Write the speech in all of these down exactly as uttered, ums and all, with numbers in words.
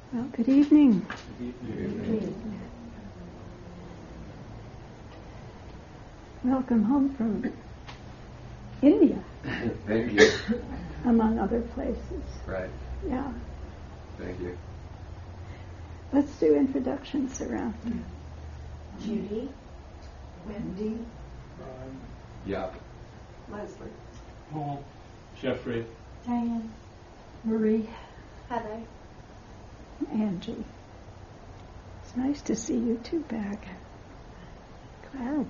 Well, good evening. Good evening. Welcome home from India. Thank you. Among other places. Right. Yeah. Thank you. Let's do introductions around. Judy, Wendy, Um, yeah. Leslie, Paul, Jeffrey, Diane, Marie, Heather. Angie. It's nice to see you two back. Glad.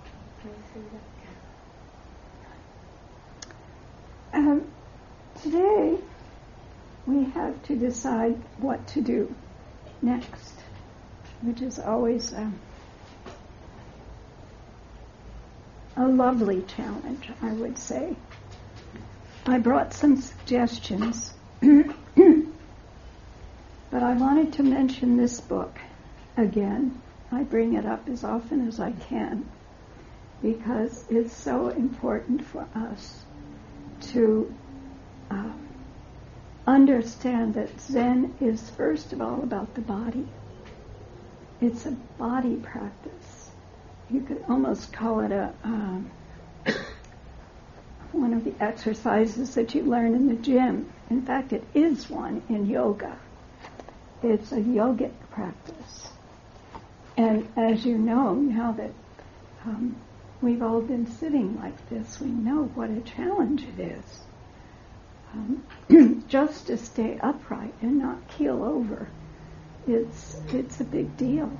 Um, today we have to decide what to do next, which is always um, a lovely challenge, I would say. I brought some suggestions, but I wanted to mention this book again. I bring it up as often as I can because it's so important for us to uh, understand that Zen is first of all about the body. It's a body practice. You could almost call it a um, one of the exercises that you learn in the gym. In fact, it is one in yoga. It's a yogic practice. And as you know, now that um, we've all been sitting like this, we know what a challenge it is. Um, just to stay upright and not keel over, it's, it's a big deal.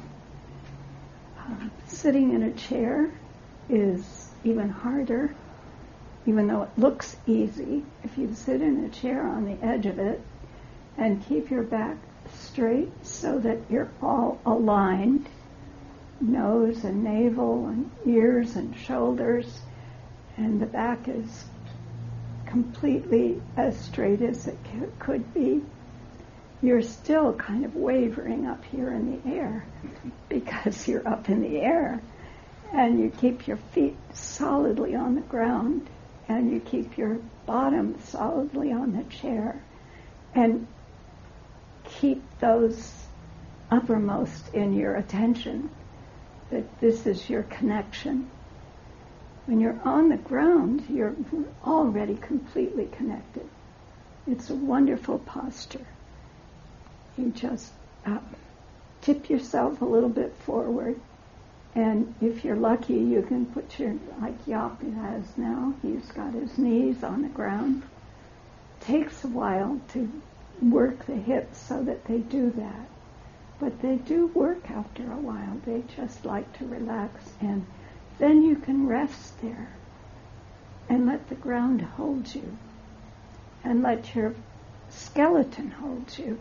Uh, sitting in a chair is even harder, even though it looks easy. If you sit in a chair on the edge of it and keep your back straight so that you're all aligned, nose and navel and ears and shoulders, and the back is completely as straight as it c- could be, you're still kind of wavering up here in the air because you're up in the air, and you keep your feet solidly on the ground, and you keep your bottom solidly on the chair, and keep those uppermost in your attention, that this is your connection. When you're on the ground, you're already completely connected. It's a wonderful posture. You just uh, tip yourself a little bit forward, and if you're lucky, you can put your, like Yap has now, he's got his knees on the ground. It takes a while to work the hips so that they do that. But they do work after a while. They just like to relax, and then you can rest there and let the ground hold you and let your skeleton hold you.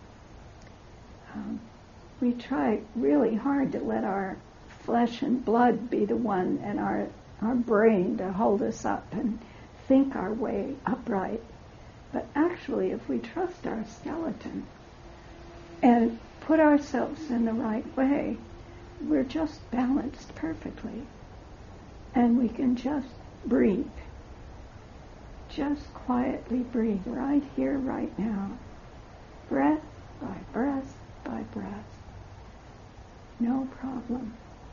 Um, we try really hard to let our flesh and blood be the one, and our, our brain to hold us up and think our way upright. But actually, if we trust our skeleton and put ourselves in the right way, we're just balanced perfectly. And we can just breathe. Just quietly breathe right here, right now. Breath by breath by breath. No problem.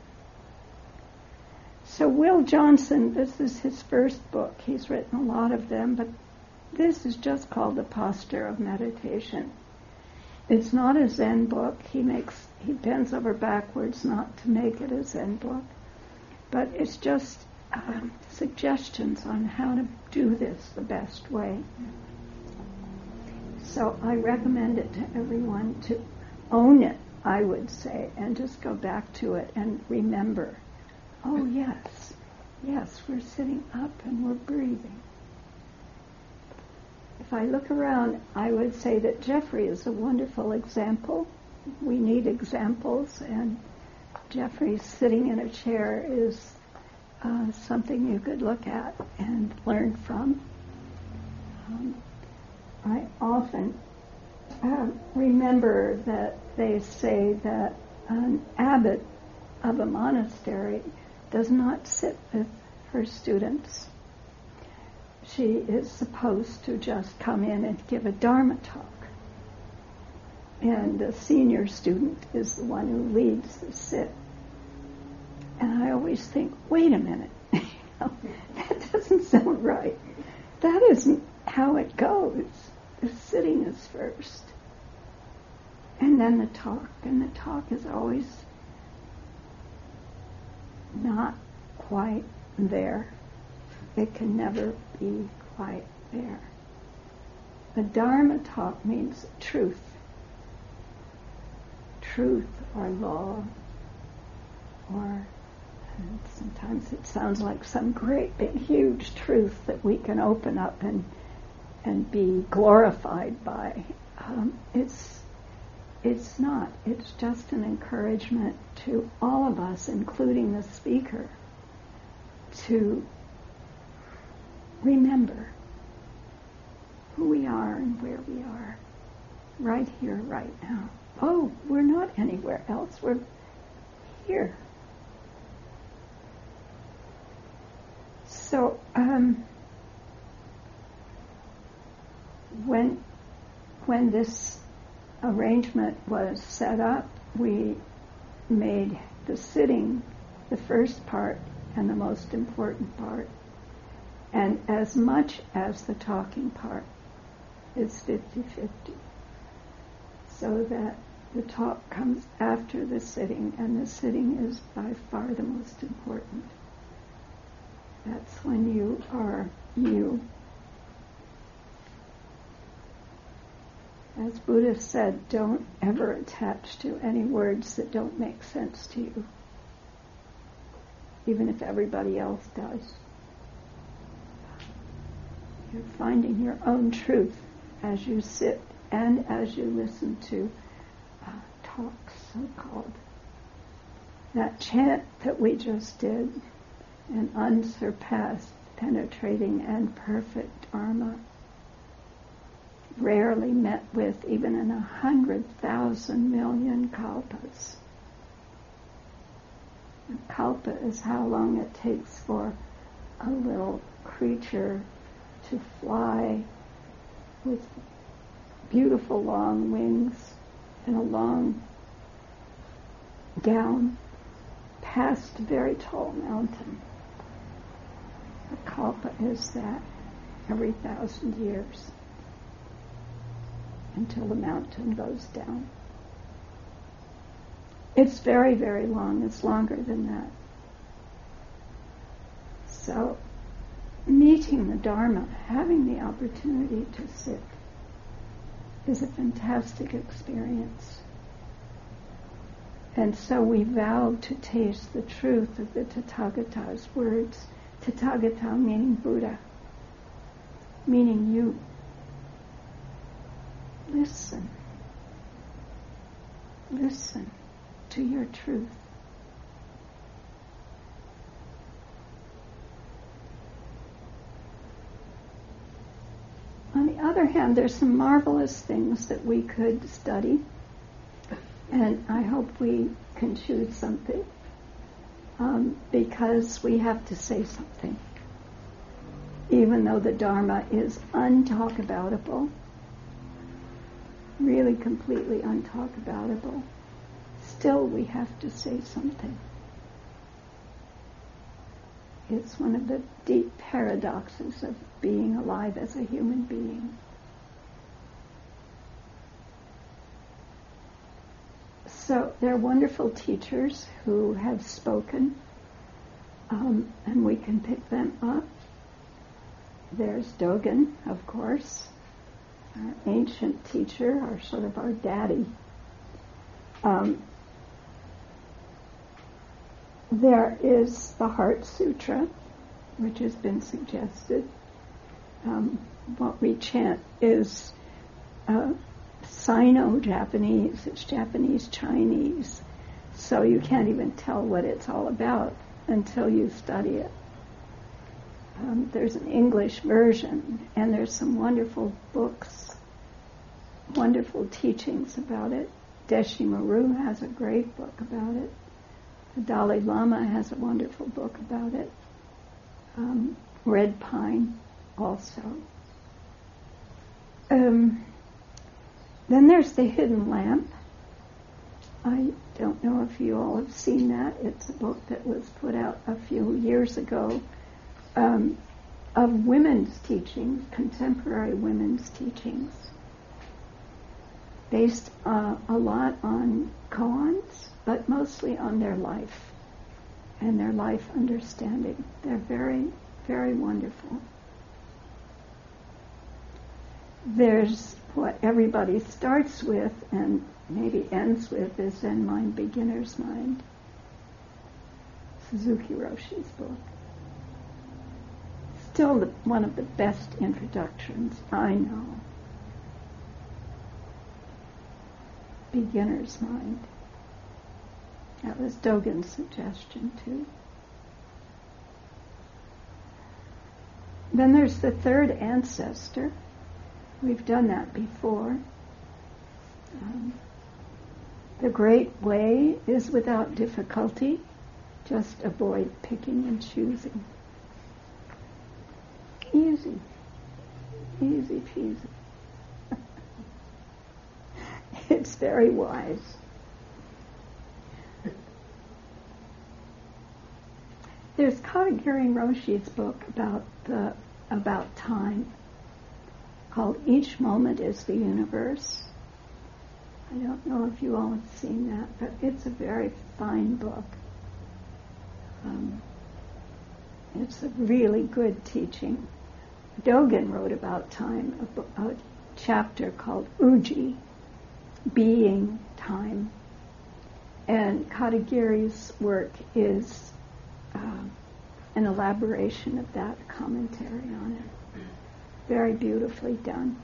So Will Johnson, this is his first book. He's written a lot of them, but this is just called The Posture of Meditation. It's not a Zen book. He makes he bends over backwards not to make it a Zen book, but it's just um, suggestions on how to do this the best way. So I recommend it to everyone to own it, I would say, and just go back to it and remember, oh yes, yes, we're sitting up and we're breathing. If I look around, I would say that Jeffrey is a wonderful example. We need examples, and Jeffrey sitting in a chair is uh, something you could look at and learn from. Um, I often uh, remember that they say that an abbot of a monastery does not sit with her students. She is supposed to just come in and give a Dharma talk. and the senior student is the one who leads the sit. And I always think, wait a minute, you know, that doesn't sound right. That isn't how it goes. The sitting is first. And then the talk. And the talk is always not quite there. It can never be quite there. The Dharma talk means truth. Truth or law, or and sometimes it sounds like some great big huge truth that we can open up and and be glorified by. Um, it's it's not. It's just an encouragement to all of us, including the speaker, to remember who we are and where we are, right here, right now. Oh, we're not anywhere else. We're here. So, um, when when this arrangement was set up, we made the sitting the first part and the most important part, and as much as the talking part is fifty-fifty. So that the talk comes after the sitting, and the sitting is by far the most important. That's when you are you. As Buddha said, don't ever attach to any words that don't make sense to you, even if everybody else does. You're finding your own truth as you sit and as you listen to uh, talks, so-called. That chant that we just did, an unsurpassed, penetrating, and perfect Dharma, rarely met with even in a hundred thousand million kalpas. A kalpa is how long it takes for a little creature to fly with beautiful long wings and a long gown past a very tall mountain. A kalpa is that every thousand years until the mountain goes down. It's very, very long. It's longer than that. So, meeting the Dharma, having the opportunity to sit, is a fantastic experience. And so we vowed to taste the truth of the Tathagata's words. Tathagata meaning Buddha, meaning you. Listen. Listen to your truth. On the other hand, there's some marvelous things that we could study, and I hope we can choose something, um, because we have to say something. Even though the Dharma is untalkaboutable, really completely untalkaboutable, still we have to say something. It's one of the deep paradoxes of being alive as a human being. So there are wonderful teachers who have spoken, um, and we can pick them up. There's Dogen, of course, our ancient teacher, our sort of our daddy. Um, there is the Heart Sutra, which has been suggested. Um, what we chant is uh, Sino-Japanese, it's Japanese-Chinese, so you can't even tell what it's all about until you study it. Um, there's an English version, and there's some wonderful books, wonderful teachings about it. Deshe Maru has a great book about it. The Dalai Lama has a wonderful book about it. Um, Red Pine also. Um, Then there's The Hidden Lamp. I don't know if you all have seen that. It's a book that was put out a few years ago um, of women's teachings, contemporary women's teachings, based uh, a lot on koans, but mostly on their life and their life understanding. They're very, very wonderful. There's what everybody starts with and maybe ends with is Zen Mind, Beginner's Mind. Suzuki Roshi's book. Still the, one of the best introductions I know. Beginner's Mind. That was Dogen's suggestion too. Then there's The Third Ancestor. We've done that before. Um, the Great Way is without difficulty. Just avoid picking and choosing. Easy. Easy peasy. It's very wise. There's Katagiri Roshi's book about the about time, called Each Moment is the Universe. I don't know if you all have seen that, but it's a very fine book. Um, it's a really good teaching. Dogen wrote about time, a, book, a chapter called Uji, Being Time. And Katagiri's work is uh, an elaboration of that, commentary on it. Very beautifully done.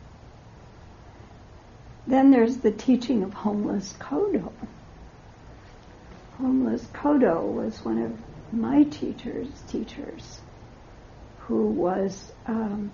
Then there's the teaching of Homeless Kodo. Homeless Kodo was one of my teacher's teachers, who was um,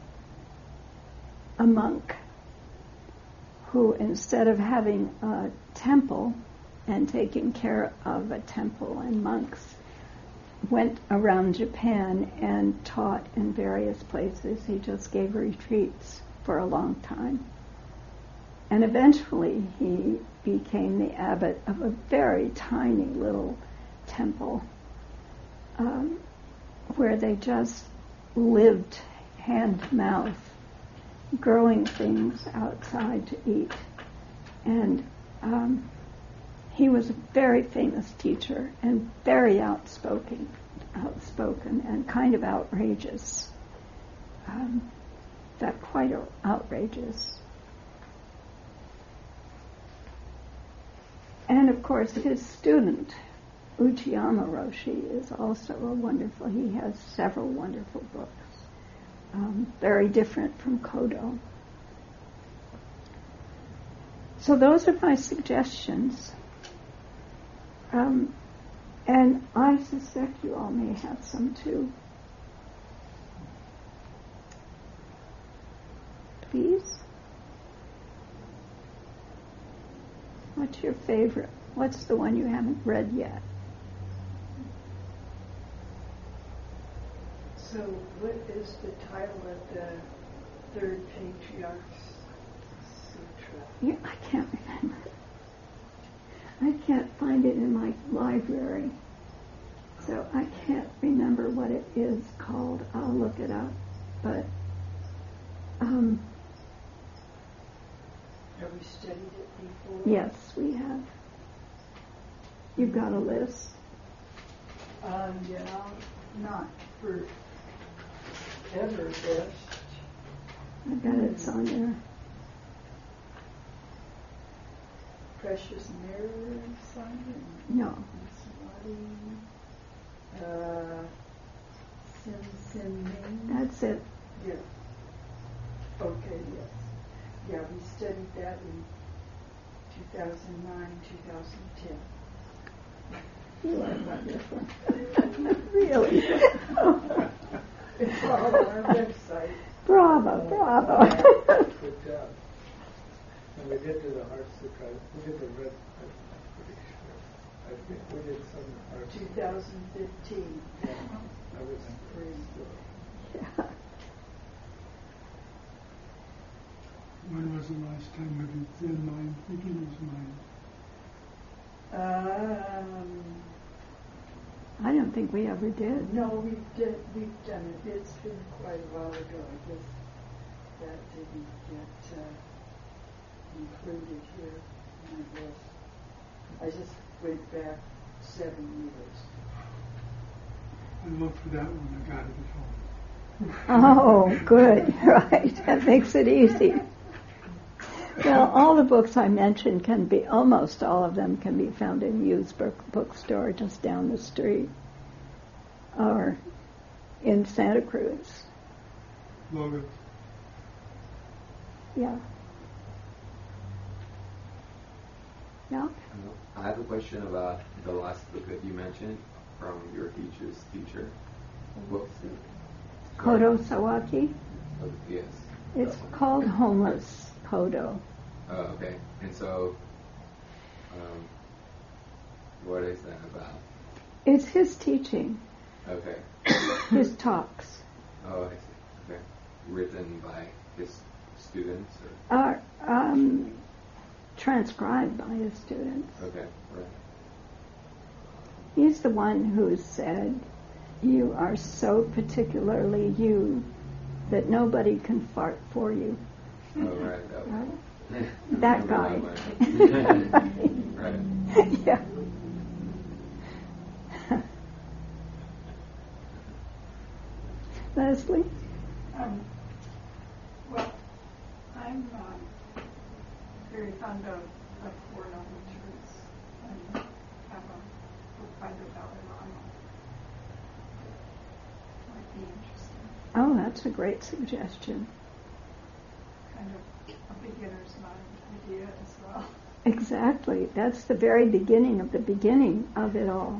a monk who, instead of having a temple and taking care of a temple and monks, went around Japan and taught in various places. He just gave retreats for a long time. And eventually he became the abbot of a very tiny little temple um, where they just lived hand-to-mouth, growing things outside to eat. And um, he was a very famous teacher and very outspoken, outspoken and kind of outrageous. Um, in fact, quite outrageous. And of course, his student, Uchiyama Roshi, is also a wonderful, he has several wonderful books, um, very different from Kodo. So those are my suggestions. Um, and I suspect you all may have some too. Please? What's your favorite? What's the one you haven't read yet? So what is the title of the Third Patriarch's Sutra? Yeah, I can't remember. I can't find it in my library, so I can't remember what it is called. I'll look it up. But um, have we studied it before? yes, we have. You've got a list? Uh, yeah, not for ever best. I bet it's on there. Precious Mirror, Simon? No. Uh, Sin Sin Ming? That's it. Yeah. Okay, yes. Yeah, we studied that in two thousand nine, two thousand ten. You are wonderful. Really? It's all on our website. Bravo, bravo. Good job. And we did do the Heart Sutra. We did the red, I'm pretty sure. I think we did some Heart two thousand fifteen. Yeah, I was pretty good. Yeah. When was the last time we did Zen Mind, Beginner's Mind? Um, I don't think we ever did. no, we've did, we've done it. It's been quite a while ago. I guess that didn't get uh, included here in my list. I just went back seven years. I looked for that one, I got it at home. Oh, good. Right. That makes it easy. Well, all the books I mentioned can be, almost all of them can be found in a used book bookstore just down the street or in Santa Cruz. Logan. Yeah. Yeah? I have a question about the last book that you mentioned from your teacher's teacher. What? Kodo Sawaki. Oh, yes. It's called Homeless Kodo. Oh, okay. And so, um, what is that about? It's his teaching, Okay. his talks. Oh, I see. Okay. Written by his students, or? Are um, transcribed by his students. Okay, right. He's the one who said, "You are so particularly you that nobody can fart for you." Oh, right. That Right? one. That guy. Right. Yeah. Leslie? Um, well, I'm um, very fond of, of Four Noble Truths. I have a book by the Dalai Lama. Might be interesting. Oh, that's a great suggestion. Kind of a beginner's mind idea as well. Exactly. That's the very beginning of the beginning of it all.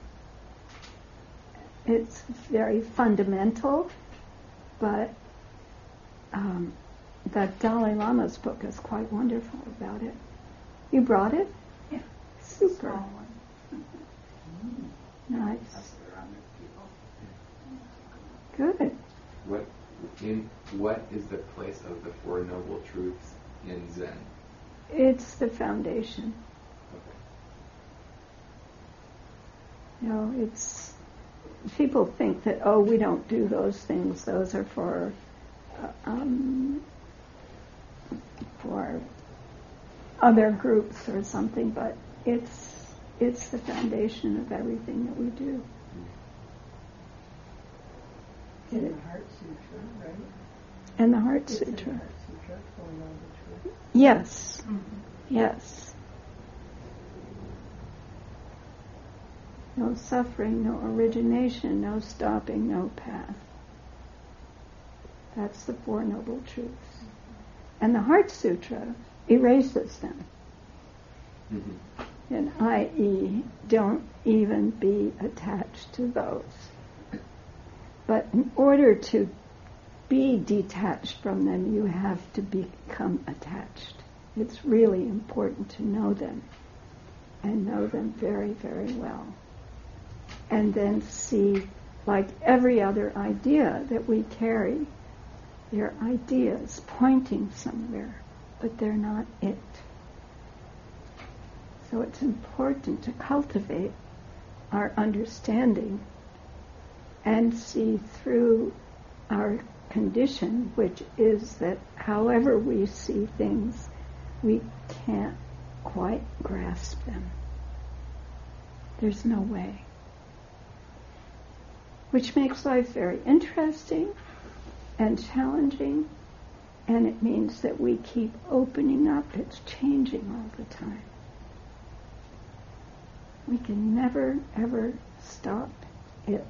It's very fundamental, but um, the Dalai Lama's book is quite wonderful about it. You brought it? Yeah. Super. Small one. Nice. Pass it around to people. Good. What in what is the place of the Four Noble Truths in Zen? It's the foundation. Okay. You know, it's people think that, oh, we don't do those things. Those are for uh, um, for other groups or something. But it's it's the foundation of everything that we do. In the Heart Sutra, right? And the Heart It's in the Sutra. Heart Sutra, Four Noble Truths. Yes. Mm-hmm. Yes. No suffering, no origination, no stopping, no path. That's the Four Noble Truths. And the Heart Sutra erases them. Mm-hmm. And that is, don't even be attached to those. But in order to be detached from them, you have to become attached. It's really important to know them, and know them very, very well. And then see, like every other idea that we carry, they're ideas pointing somewhere, but they're not it. So it's important to cultivate our understanding and see through our condition, which is that however we see things, we can't quite grasp them. There's no way. Which makes life very interesting and challenging, and it means that we keep opening up. It's changing all the time. We can never, ever stop it.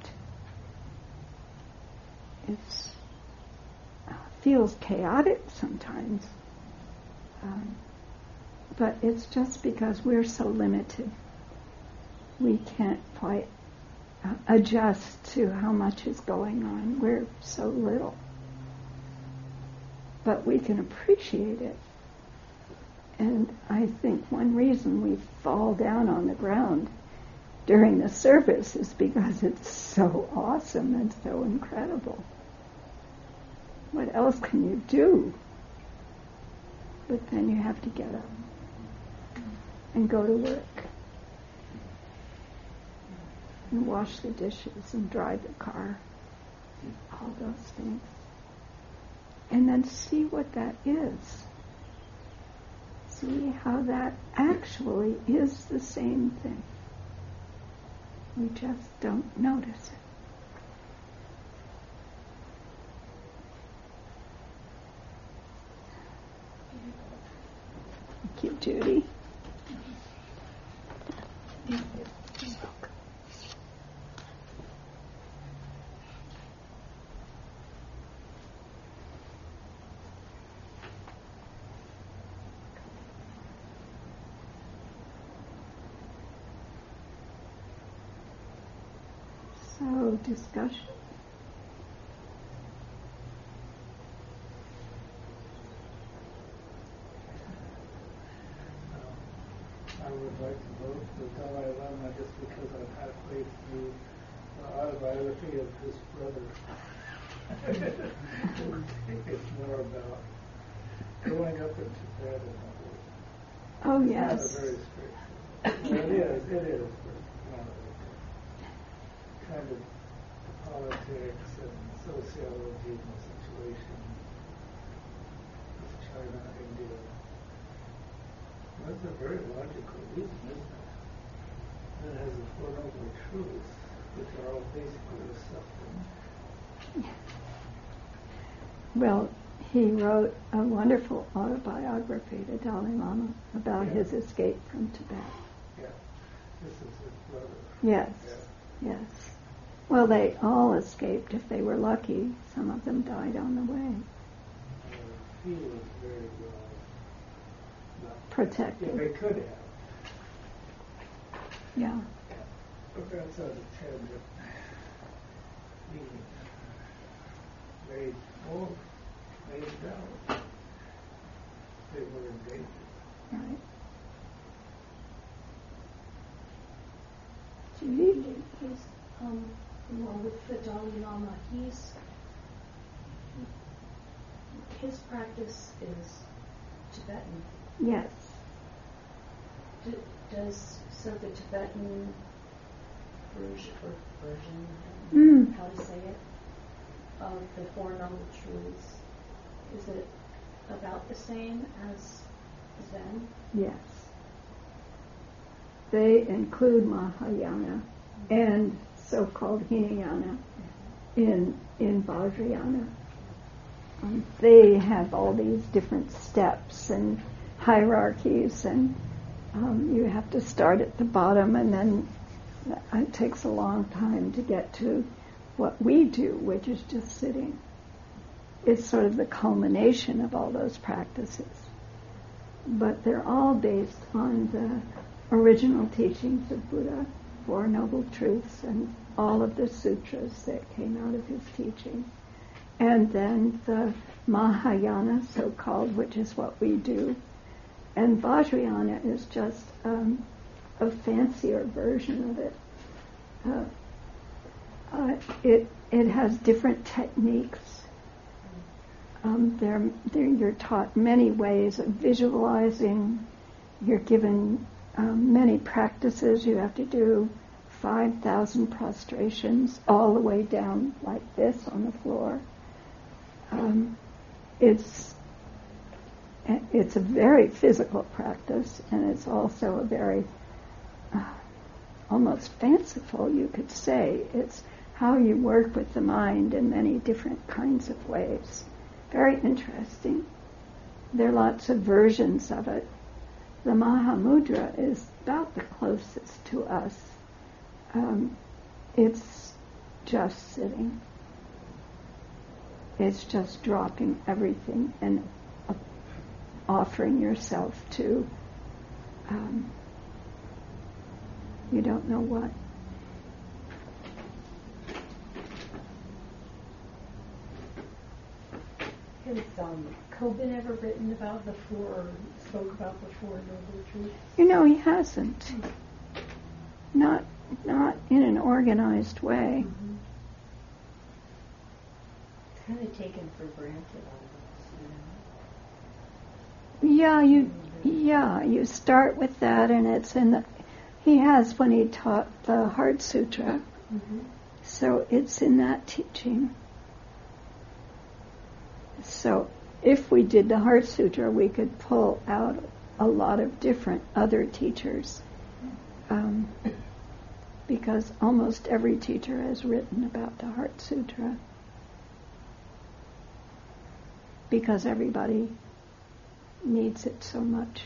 It uh, feels chaotic sometimes, um, but it's just because we're so limited. We can't quite uh, adjust to how much is going on. We're so little. But we can appreciate it. And I think one reason we fall down on the ground during the service is because it's so awesome and so incredible. What else can you do? but then you have to get up and go to work and wash the dishes and drive the car, all those things. And then see what that is. See how that actually is the same thing. We just don't notice it. Thank you, Judy. So, discussion? I would like to vote for Dalai Lama just because I'm halfway through the autobiography of his brother. I think it's more about growing up in Tibet and all that. Oh, It's yes. not a very straightforward. Well, it is, it is, but not like kind of politics and sociology and the situation with China, India. That's a very logical reason, isn't it? And it has the Four Noble Truths, which are all basically the suffering. Well, he wrote a wonderful autobiography, the Dalai Lama, about Yeah. his escape from Tibet. Yeah. This is his brother. Yes, Yeah. yes. Well, they all escaped if they were lucky. Some of them died on the way. Uh, he was very well not Protected. Yeah, they could have. Yeah. But that's on a tangent. He made, oh, made doubt. They were in danger. Right. Judy? He's, um, along with the Dalai Lama, he's, his practice is Tibetan. Yes. Do, does, so the Tibetan version, or version, Mm. how to say it, of the Four Noble Truths, is it about the same as Zen? Yes. They include Mahayana and so-called Hinayana in in Vajrayana. Um, they have all these different steps and hierarchies, and um, you have to start at the bottom, and then it takes a long time to get to what we do, which is just sitting. It's sort of the culmination of all those practices. But they're all based on the original teachings of Buddha, Four Noble Truths, and all of the sutras that came out of his teaching. And then the Mahayana, so-called, which is what we do. And Vajrayana is just um, a fancier version of it. Uh, uh, it it has different techniques. Um, they're, they're, you're taught many ways of visualizing. You're given um, many practices. You have to do five thousand prostrations all the way down like this on the floor. Um, it's it's a very physical practice, and it's also a very uh, almost fanciful, you could say. It's how you work with the mind in many different kinds of ways. Very interesting. There are lots of versions of it. The Mahamudra is about the closest to us. Um, it's just sitting. It's just dropping everything and uh, offering yourself to, um, you don't know what. Has um, Coben ever written about the four, or spoke about the Four Noble Truths? You know, he hasn't. Not, not in an organized way. Mm-hmm. It's kind of taken for granted almost, you know. Yeah, you yeah, you start with that, and it's in the, he has when he taught the Heart Sutra. Mm-hmm. So it's in that teaching. So if we did the Heart Sutra, we could pull out a lot of different other teachers, um, because almost every teacher has written about the Heart Sutra, because everybody needs it so much.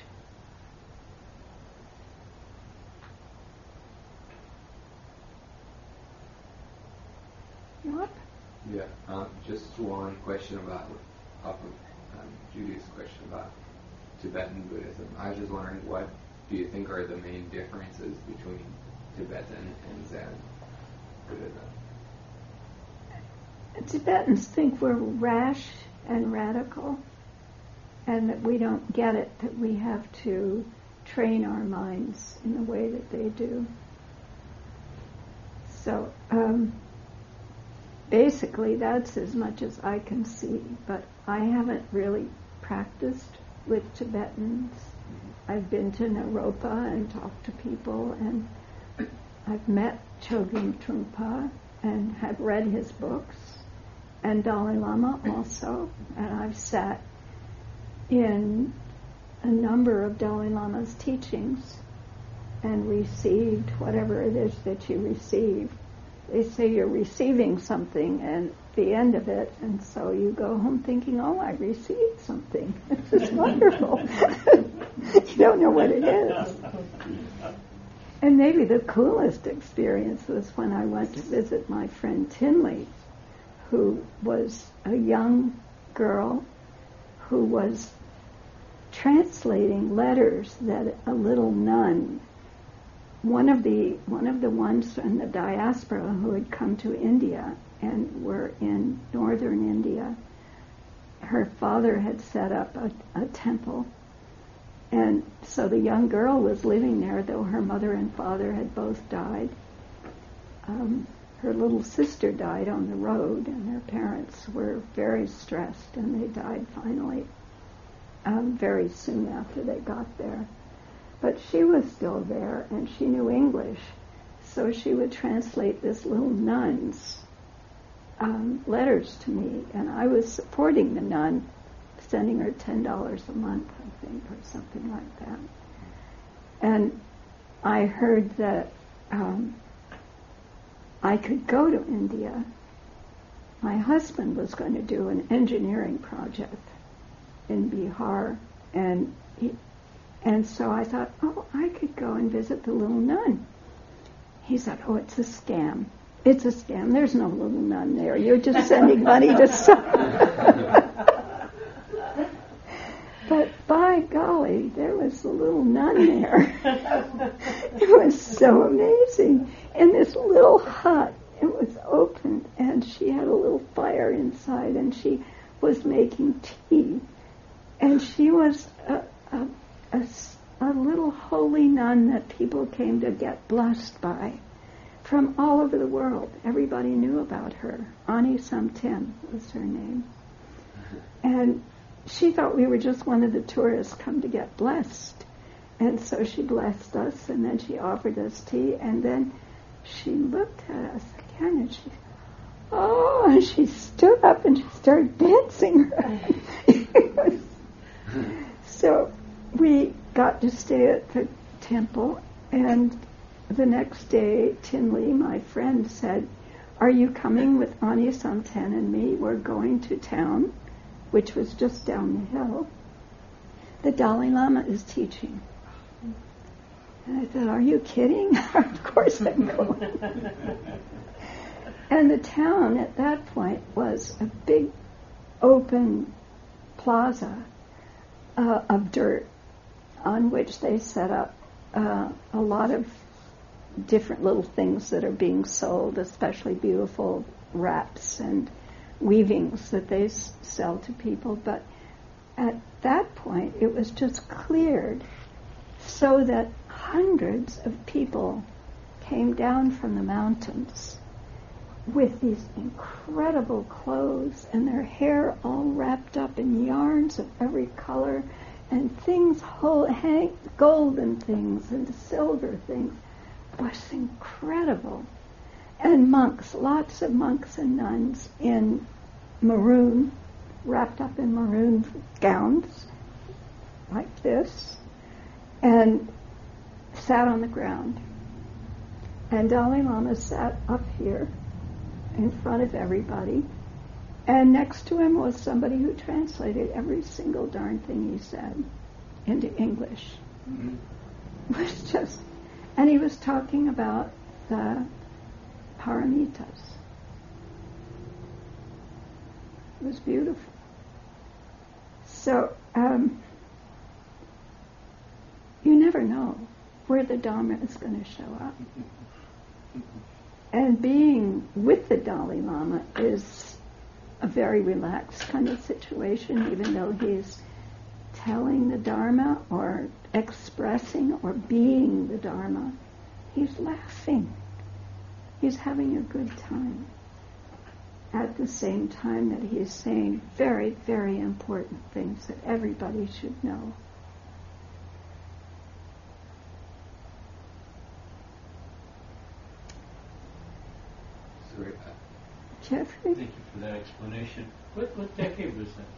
What? Yeah, um, just one question about, off of um, Judy's question about Tibetan Buddhism. I was just wondering, what do you think are the main differences between Tibetan and Zen Buddhism? Tibetans think we're rash and radical, and that we don't get it, that we have to train our minds in the way that they do. So, um, basically, that's as much as I can see, but I haven't really practiced with Tibetans. I've been to Naropa and talked to people, and I've met Chogyam Trungpa and have read his books, and Dalai Lama also, and I've sat in a number of Dalai Lama's teachings and received whatever it is that you receive. They say you're receiving something at the end of it, and so you go home thinking, oh, I received something. This is wonderful. You don't know what it is. And maybe the coolest experience was when I went to visit my friend Tinley, who was a young girl who was translating letters that a little nun, One of the one of the ones in the diaspora who had come to India and were in northern India, her father had set up a, a temple, and so the young girl was living there, though her mother and father had both died. Um, her little sister died on the road, and their parents were very stressed, and they died finally um, very soon after they got there. But she was still there, and she knew English, so she would translate this little nun's um, letters to me, and I was supporting the nun, sending her ten dollars a month, I think, or something like that. And I heard that um, I could go to India. My husband was going to do an engineering project in Bihar, and he And so I thought, oh, I could go and visit the little nun. He said, oh, it's a scam. It's a scam. There's no little nun there. You're just sending money to some. But by golly, there was a little nun there. It was so amazing. In this little hut, it was open, and she had a little fire inside, and she was making tea. And she was a, a A, a little holy nun that people came to get blessed by from all over the world. Everybody knew about her. Ani Samten was her name. And she thought we were just one of the tourists come to get blessed. And so she blessed us, and then she offered us tea, and then she looked at us again, and she, oh, and she stood up and she started dancing. So we got to stay at the temple, and the next day, Tinley, my friend, said, are you coming with Ani Samten and me? We're going to town, which was just down the hill. The Dalai Lama is teaching. And I thought, are you kidding? Of course I'm going. And the town at that point was a big open plaza uh, of dirt, on which they set up uh, a lot of different little things that are being sold, especially beautiful wraps and weavings that they s- sell to people. But at that point, it was just cleared so that hundreds of people came down from the mountains with these incredible clothes and their hair all wrapped up in yarns of every color, and things, whole, hang, golden things and silver things, was incredible. And monks, lots of monks and nuns in maroon, wrapped up in maroon gowns, like this, and sat on the ground. And Dalai Lama sat up here in front of everybody, and next to him was somebody who translated every single darn thing he said into English. Mm-hmm. It was just, and he was talking about the paramitas. It was beautiful. So, um, you never know where the Dharma is going to show up. And being with the Dalai Lama is a very relaxed kind of situation, even though he's telling the Dharma or expressing or being the Dharma. He's laughing. He's having a good time. At the same time that he's saying very, very important things that everybody should know. Sorry. Jeffrey? Thank you for that explanation. What what decade was that?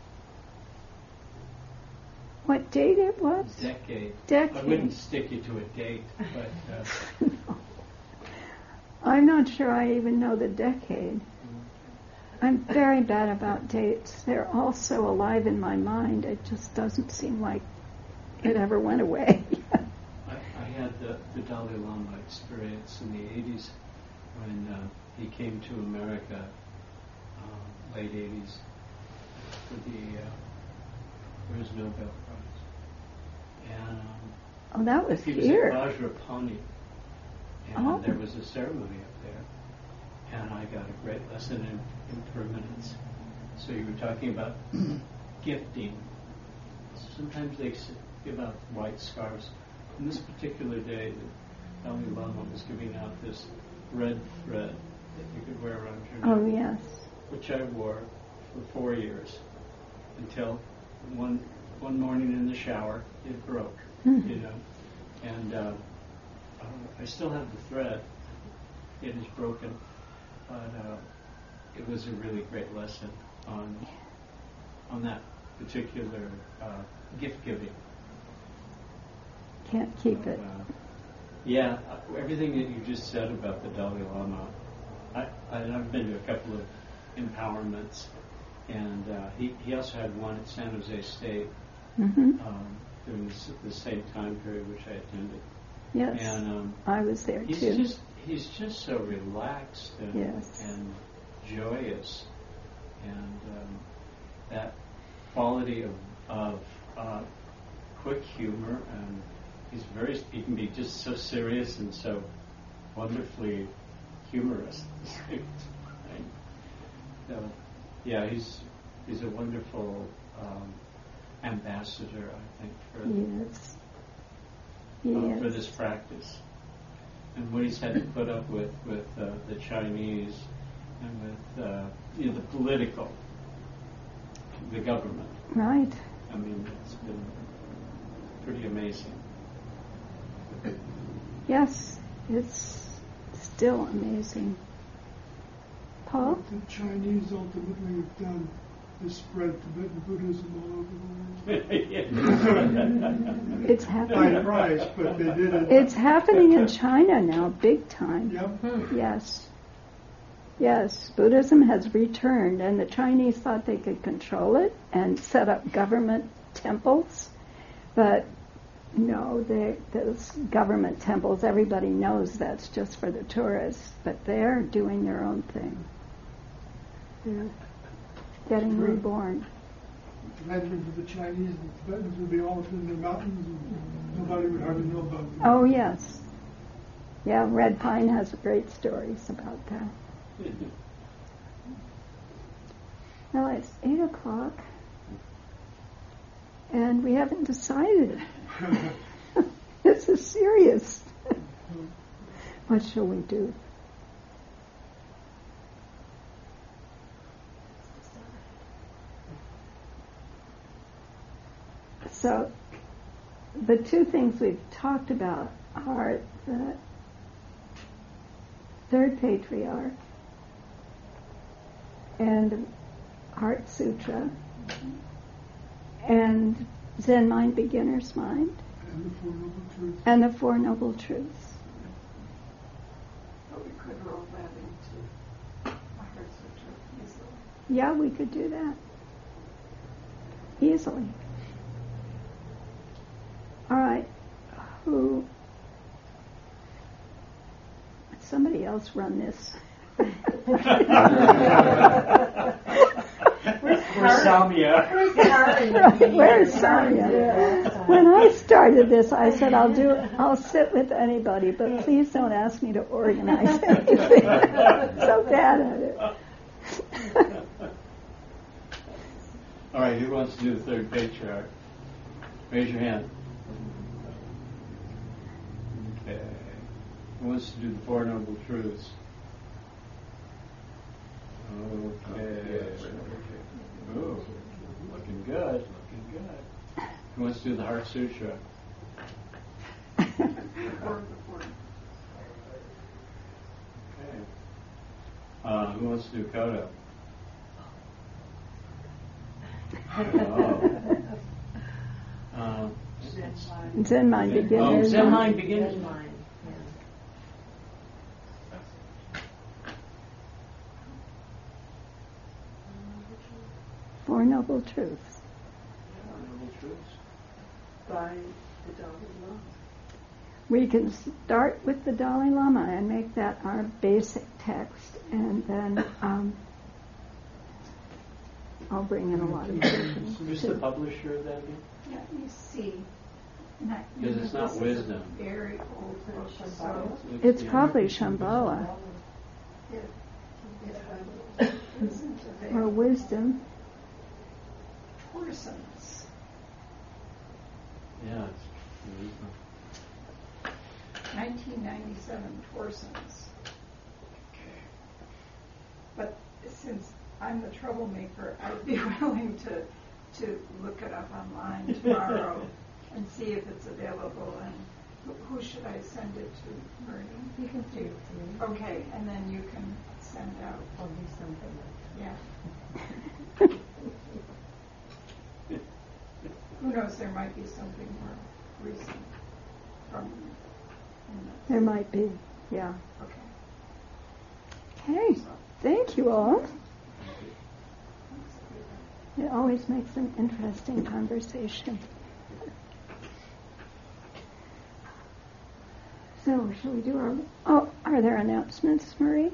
What date it was? Decade. Decade. I wouldn't stick you to a date, but... Uh, No. I'm not sure I even know the decade. I'm very bad about dates. They're all so alive in my mind, it just doesn't seem like it ever went away. I, I had the, the Dalai Lama experience in the eighties when uh, he came to America, um, late eighties, for the uh, for his Nobel Prize. And um, Oh, that was he here. was at Vajrapani, and Oh. there was a ceremony up there, and I got a great lesson in impermanence. So you were talking about gifting. Sometimes they s- give out white scarves. On this particular day, the Dalai Lama was giving out this red thread that you could wear around your neck, Oh, yes. which I wore for four years until one one morning in the shower it broke, Mhm. you know, and uh, uh, I still have the thread. It is broken, but uh, it was a really great lesson on on that particular uh, gift giving. Can't keep So, it. uh, yeah, uh, everything that you just said about the Dalai Lama, I, I, I've been to a couple of empowerments, and uh, he, he also had one at San Jose State Mm-hmm. um, during this, the same time period which I attended. Yes. And um, I was there he's too. just he's just so relaxed and, Yes. and joyous, and um, that quality of of uh, quick humor, and he's very he can be just so serious and so wonderfully humorous at the same time. So, yeah, he's he's a wonderful um, ambassador, I think, for Yes. uh, Yes. for this practice, and what he's had to put up with with uh, the Chinese and with uh, you know, the political, the government. Right. I mean, it's been pretty amazing. Yes. It's still amazing. Paul? What the Chinese ultimately have done is spread Tibetan Buddhism all over the world. It's High happening. price, but they did it. It's happening in China now, big time. Yep. Yes. Yes, Buddhism has returned, and the Chinese thought they could control it and set up government temples. But no, they, those government temples, everybody knows that's just for the tourists, but they're doing their own thing. They're getting True. reborn. Imagine for the Chinese, the Tibetans would be all up in their mountains, and nobody would hardly know about them. Oh, yes. Yeah, Red Pine has great stories about that. Well, it's eight o'clock, and we haven't decided. This is serious. What shall we do? So the two things we've talked about are the third patriarch and Heart Sutra and Zen Mind, Beginner's Mind, And the Four Noble Truths. and the Four Noble Truths. But we could roll that into a Heart Sutra easily. Yeah, we could do that easily. All right, who? Somebody else run this. Where's Samia? Where's Samia? When I started this, I said I'll do. I'll sit with anybody, but please don't ask me to organize anything. I'm so bad at it. All right, who wants to do the third patriarch? Raise your hand. Okay. Who wants to do the Four Noble Truths? Okay. Ooh, looking good, looking good. Who wants to do the Heart Sutra? Okay. Uh, who wants to do Kodo? Oh. Uh, Zen Mind, oh, Beginner's Zen Mind. Mind, Beginner's Zen Mind. Mind, Four Noble Truths. Four Noble Truths. By the Dalai Lama. We can start with the Dalai Lama and make that our basic text, and then um, I'll bring in a lot of versions. Who's the publisher of that? Let me see. Not- Because it's not this is a wisdom. Very old book, so It's probably Shambhala it, it isn't or available. Wisdom. Torson's. Yeah, it's wisdom. nineteen ninety-seven Torson's. But since I'm the troublemaker, I'd be willing to to look it up online tomorrow and see if it's available. And who, who should I send it to, Marie? You can do it to me. Okay, and then you can send out. I'll do something. Yeah. Who knows? There might be something more recent from. in the- There might be, yeah. Okay. Okay, thank you all. It always makes an interesting conversation. So, shall we do our... Oh, are there announcements, Marie?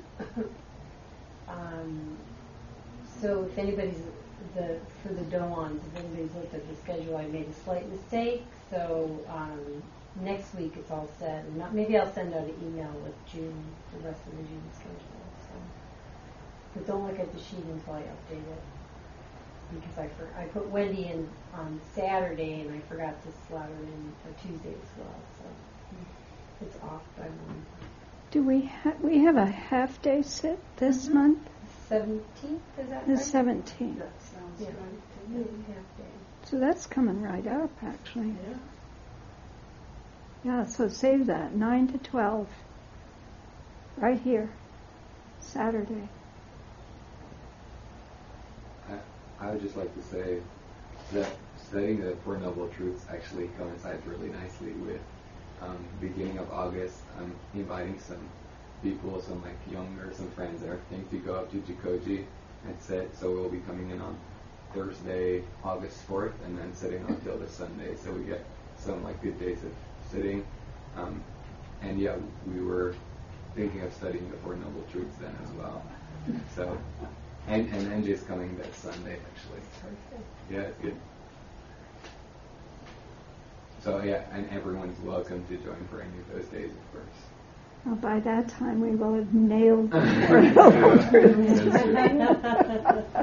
Um, so if anybody's, the for the Doans, if anybody's looked at the schedule, I made a slight mistake. So um, next week it's all set. And not, maybe I'll send out an email with June, the rest of the June schedule. So, but don't look at the sheet until I update it. Because I for, I put Wendy in on Saturday and I forgot to slot her in for Tuesday as well. So it's off by one. Do we ha- we have a half-day sit this Mhm. month? seventeenth, is that The right? seventeenth. That sounds Yeah. right to Yeah, me. half day. So that's coming right up, actually. Yeah. Yeah, so save that, nine to twelve, right here, Saturday. I, I would just like to say that studying the Four Noble Truths actually coincides really nicely with um, beginning of August. I'm inviting some people, some like younger, some friends and everything to go up to Jikoji and sit. So we'll be coming in on Thursday, August fourth, and then sitting until the Sunday. So we get some like good days of sitting. Um, and yeah, we were thinking of studying the Four Noble Truths then as well. So, and and Angie's coming that Sunday actually. Perfect. Yeah, it's good. So yeah, and everyone's welcome to join for any of those days, of course. Well, by that time we will have nailed the Four Yeah. Noble That's Truths. true.